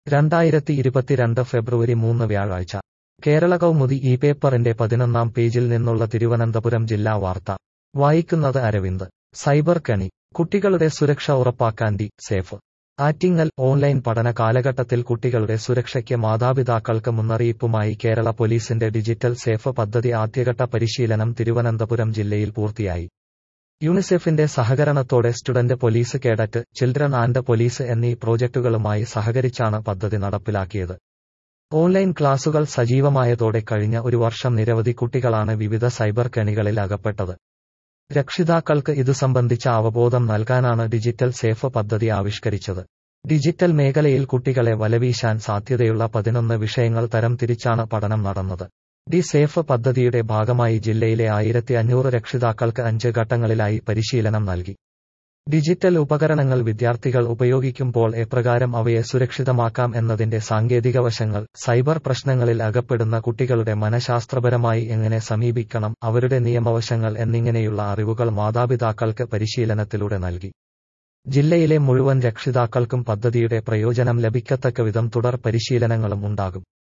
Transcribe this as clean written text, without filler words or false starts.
2022 ഫെബ്രുവരി 3 വ്യാഴാഴ്ച കേരള കൗമുദി ഈ പേപ്പറിന്റെ 11-ാം പേജിൽ നിന്നുള്ള തിരുവനന്തപുരം ജില്ലാ വാർത്ത വായിക്കുന്നത് അരവിന്ദ്. സൈബർ കെണി, കുട്ടികളുടെ സുരക്ഷ ഉറപ്പാക്കാൻ സേഫ്. ആറ്റിങ്ങൽ. ഓൺലൈൻ പഠന കാലഘട്ടത്തിൽ കുട്ടികളുടെ സുരക്ഷയ്ക്ക് മാതാപിതാക്കൾക്ക് മുന്നറിയിപ്പുമായി കേരള പോലീസിന്റെ ഡിജിറ്റൽ സേഫ് പദ്ധതി ആദ്യഘട്ട പരിശീലനം തിരുവനന്തപുരം ജില്ലയിൽ പൂർത്തിയായി. യൂണിസെഫിന്റെ സഹകരണത്തോടെ student police, cadet, children and police എന്നീ പ്രോജക്ടുകളുമായി സഹകരിച്ചാണ് പദ്ധതി നടപ്പിലാക്കിയത്. ഓൺലൈൻ ക്ലാസുകൾ സജീവമായതോടെ കഴിഞ്ഞ ഒരു വർഷം നിരവധി കുട്ടികളാണ് വിവിധ സൈബർ കെണികളിൽ അകപ്പെട്ടത്. രക്ഷിതാക്കൾക്ക് ഇതു സംബന്ധിച്ച അവബോധം നൽകാനാണ് ഡിജിറ്റൽ സേഫ് പദ്ധതി ആവിഷ്കരിച്ചത്. ഡിജിറ്റൽ മേഖലയിൽ കുട്ടികളെ വലവീശാൻ സാധ്യതയുള്ള 11 വിഷയങ്ങൾ തരംതിരിച്ചാണ് പഠനം നടന്നത്. സേഫ് പദ്ധതിയുടെ ഭാഗമായി ജില്ലയിലെ 1500 രക്ഷിതാക്കൾക്ക് 5 ഘട്ടങ്ങളിലായി പരിശീലനം നൽകി. ഡിജിറ്റൽ ഉപകരണങ്ങൾ വിദ്യാർത്ഥികൾ ഉപയോഗിക്കുമ്പോൾ എപ്രകാരം അവയെ സുരക്ഷിതമാക്കാം എന്നതിന്റെ സാങ്കേതിക വശങ്ങൾ, സൈബർ പ്രശ്നങ്ങളിൽ അകപ്പെടുന്ന കുട്ടികളുടെ മനഃശാസ്ത്രപരമായി എങ്ങനെ സമീപിക്കണം, അവരുടെ നിയമവശങ്ങൾ എന്നിങ്ങനെയുള്ള അറിവുകൾ മാതാപിതാക്കൾക്ക് പരിശീലനത്തിലൂടെ നൽകി. ജില്ലയിലെ മുഴുവൻ രക്ഷിതാക്കൾക്കും പദ്ധതിയുടെ പ്രയോജനം ലഭിക്കത്തക്കവിധം തുടർ പരിശീലനങ്ങളും ഉണ്ടാകും.